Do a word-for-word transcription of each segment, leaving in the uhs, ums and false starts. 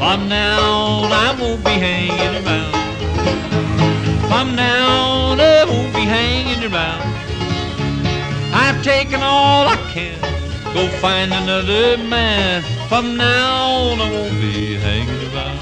From now on I won't be hanging around. From now on I won't be hanging around. I've taken all I can, go find another man. From now on I won't be hanging around.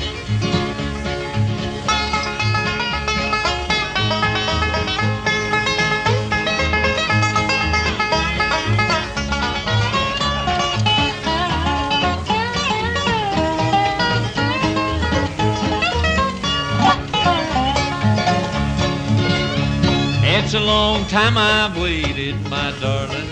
It's a long time I've waited, my darling,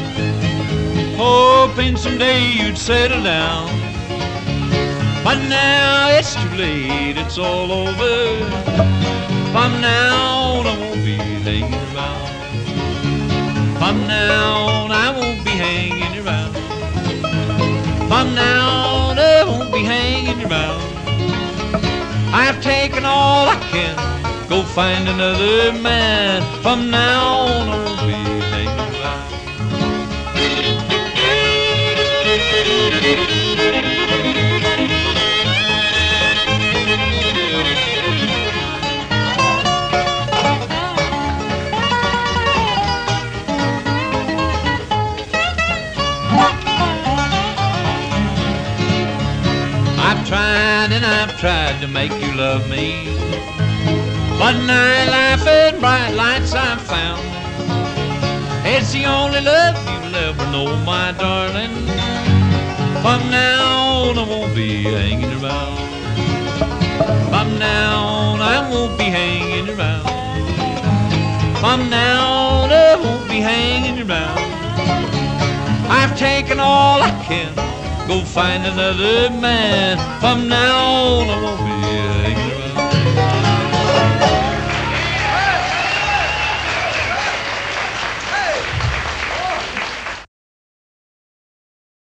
hoping someday you'd settle down. But now it's too late, it's all over. From now on I won't be hanging around. From now on I won't be hanging around. From now on I won't be hanging around. I've taken all I can, go find another man. From now on I won't be hanging around. I've tried and I've tried to make you love me, but night life and bright lights I've found. It's the only love you'll ever know, my darling. From now on I won't be hanging around. From now on I won't be hanging around. From now on I won't be hanging around. I've taken all I can, go find another man. From now on I won't be hanging around.